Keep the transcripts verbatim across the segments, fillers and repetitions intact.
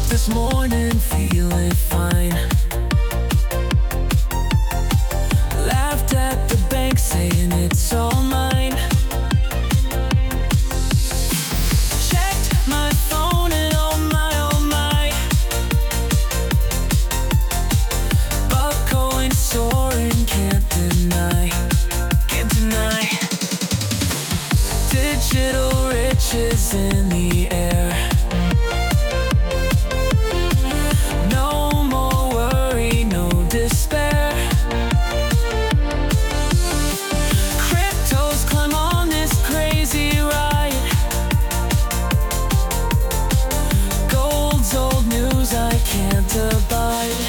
this morning feeling fine. Laughed at the bank saying it's all mine. Checked my phone and oh my, oh my, Buckcoin soaring, can't deny, can't deny. Digital riches in the air. No more worry, no despair. Cryptos climb on this crazy ride. Gold's old news I can't abide.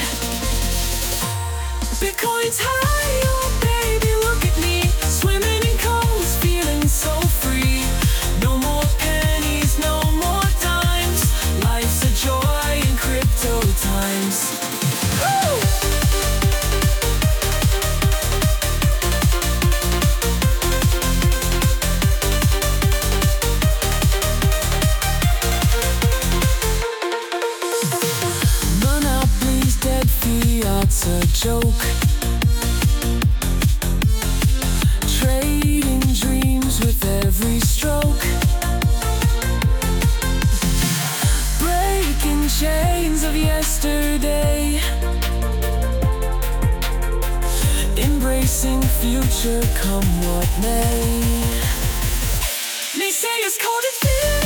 Bitcoin's high, oh baby, look at me, swimming in coals, feeling so free. No more pennies, no more dimes. Life's a joy in crypto times. Woo! Monopoly's dead, fiat's a joke. Trading dreams with every stroke. Breaking chains of yesterday. Embracing future come what may. Naysayers called it fear.